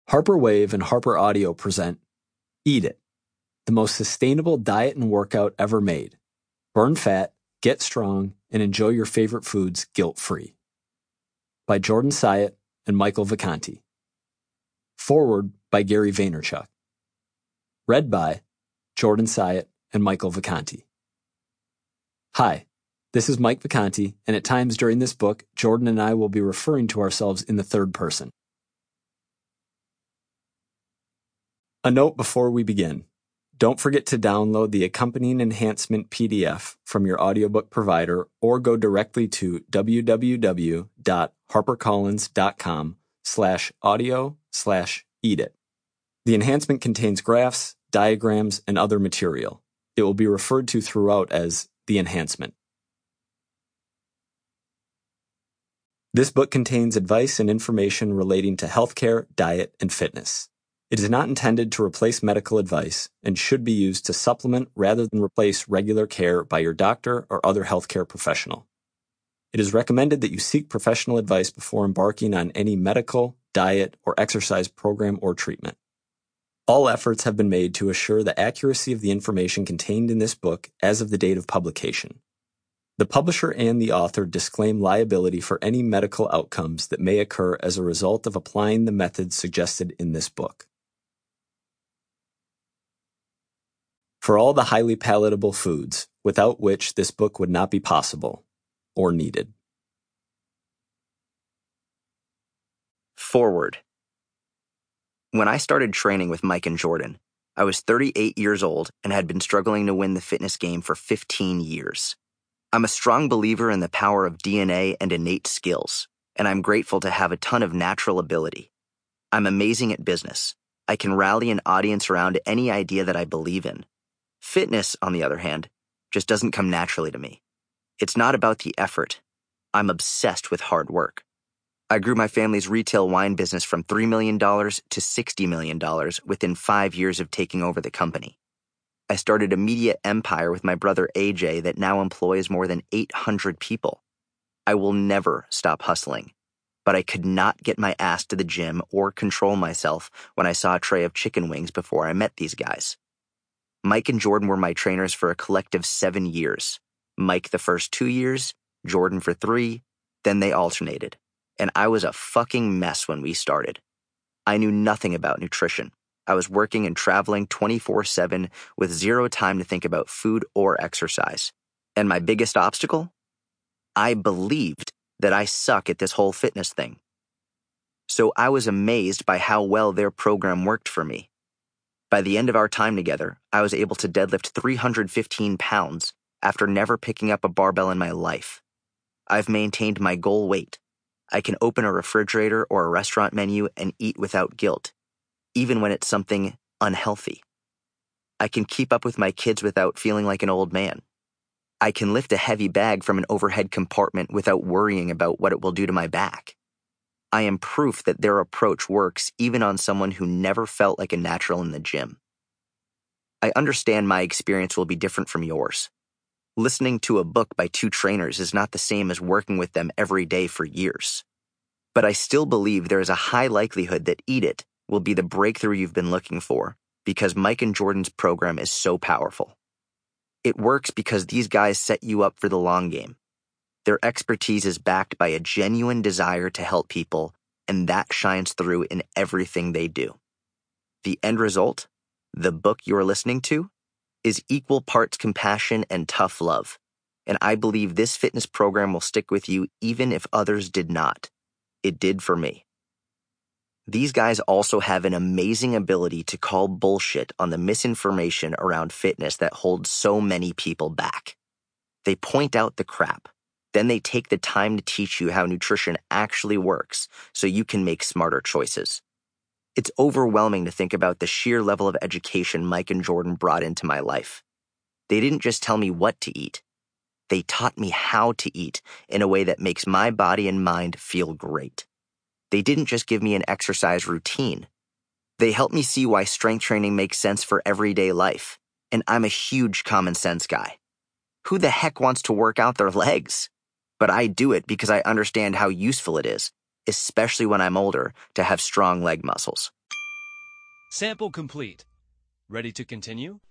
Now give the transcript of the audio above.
Harper Wave and Harper Audio present Eat It, the most sustainable diet and workout ever made. Burn fat, get strong, and enjoy your favorite foods guilt-free. By Jordan Syatt and Michael Vacanti. Forward by Gary Vaynerchuk. Read by Jordan Syatt and Michael Vacanti. Hi, this is Mike Vacanti, and at times during this book, Jordan and I will be referring to ourselves in the third person. A note before we begin. Don't forget to download the accompanying enhancement PDF from your audiobook provider or go directly to www.harpercollins.com/audio/eatit. The enhancement contains graphs, diagrams, and other material. It will be referred to throughout as the enhancement. This book contains advice and information relating to healthcare, diet, and fitness. It is not intended to replace medical advice and should be used to supplement rather than replace regular care by your doctor or other healthcare professional. It is recommended that you seek professional advice before embarking on any medical, diet, or exercise program or treatment. All efforts have been made to assure the accuracy of the information contained in this book as of the date of publication. The publisher and the author disclaim liability for any medical outcomes that may occur as a result of applying the methods suggested in this book. For all the highly palatable foods, without which this book would not be possible or needed. Forward. When I started training with Mike and Jordan, I was 38 years old and had been struggling to win the fitness game for 15 years. I'm a strong believer in the power of DNA and innate skills, and I'm grateful to have a ton of natural ability. I'm amazing at business. I can rally an audience around any idea that I believe in. Fitness, on the other hand, just doesn't come naturally to me. It's not about the effort. I'm obsessed with hard work. I grew my family's retail wine business from $3 million to $60 million within 5 years of taking over the company. I started a media empire with my brother AJ that now employs more than 800 people. I will never stop hustling, but I could not get my ass to the gym or control myself when I saw a tray of chicken wings before I met these guys. Mike and Jordan were my trainers for a collective 7 years. Mike the first 2 years, Jordan for 3, then they alternated. And I was a fucking mess when we started. I knew nothing about nutrition. I was working and traveling 24/7 with zero time to think about food or exercise. And my biggest obstacle? I believed that I suck at this whole fitness thing. So I was amazed by how well their program worked for me. By the end of our time together, I was able to deadlift 315 pounds after never picking up a barbell in my life. I've maintained my goal weight. I can open a refrigerator or a restaurant menu and eat without guilt, even when it's something unhealthy. I can keep up with my kids without feeling like an old man. I can lift a heavy bag from an overhead compartment without worrying about what it will do to my back. I am proof that their approach works even on someone who never felt like a natural in the gym. I understand my experience will be different from yours. Listening to a book by 2 trainers is not the same as working with them every day for years. But I still believe there is a high likelihood that Eat It will be the breakthrough you've been looking for because Mike and Jordan's program is so powerful. It works because these guys set you up for the long game. Their expertise is backed by a genuine desire to help people, and that shines through in everything they do. The end result, the book you're listening to, is equal parts compassion and tough love, and I believe this fitness program will stick with you even if others did not. It did for me. These guys also have an amazing ability to call bullshit on the misinformation around fitness that holds so many people back. They point out the crap. Then they take the time to teach you how nutrition actually works so you can make smarter choices. It's overwhelming to think about the sheer level of education Mike and Jordan brought into my life. They didn't just tell me what to eat. They taught me how to eat in a way that makes my body and mind feel great. They didn't just give me an exercise routine. They helped me see why strength training makes sense for everyday life. And I'm a huge common sense guy. Who the heck wants to work out their legs? But I do it because I understand how useful it is, especially when I'm older, to have strong leg muscles. Sample complete. Ready to continue?